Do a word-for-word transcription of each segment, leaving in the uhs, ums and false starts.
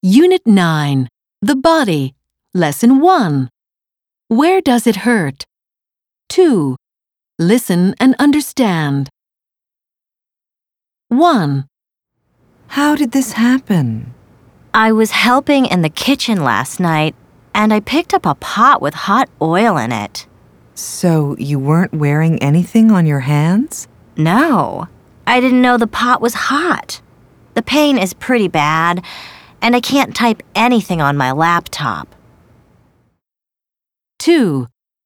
Unit nine. The Body. Lesson one. Where does it hurt? two. Listen and understand. one. How did this happen? I was helping in the kitchen last night, and I picked up a pot with hot oil in it. So you weren't wearing anything on your hands? No, I didn't know the pot was hot. The pain is pretty bad, and I can't type anything on my laptop. two.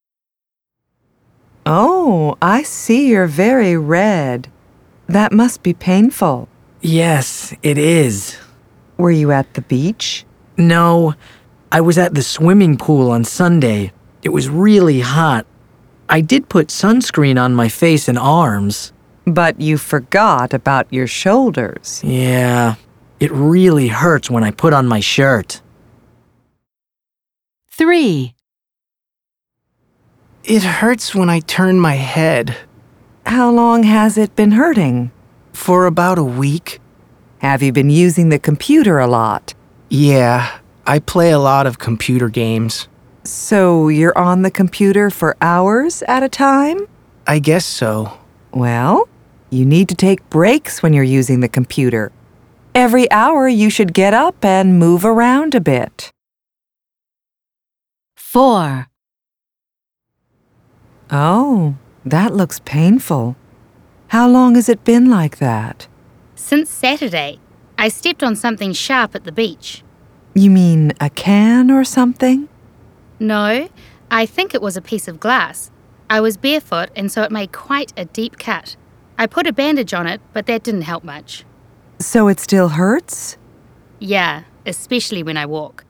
Oh, I see you're very red. That must be painful. Yes, it is. Were you at the beach? No, I was at the swimming pool on Sunday. It was really hot. I did put sunscreen on my face and arms. But you forgot about your shoulders. Yeah, it really hurts when I put on my shirt. three. It hurts when I turn my head. How long has it been hurting? For about a week. Have you been using the computer a lot? Yeah, I play a lot of computer games. So you're on the computer for hours at a time? I guess so. Well, you need to take breaks when you're using the computer. Every hour you should get up and move around a bit. four. Oh, that looks painful. How long has it been like that? Since Saturday, I stepped on something sharp at the beach. You mean a can or something? No, I think it was a piece of glass. I was barefoot and so it made quite a deep cut. I put a bandage on it, but that didn't help much. So it still hurts? Yeah, especially when I walk.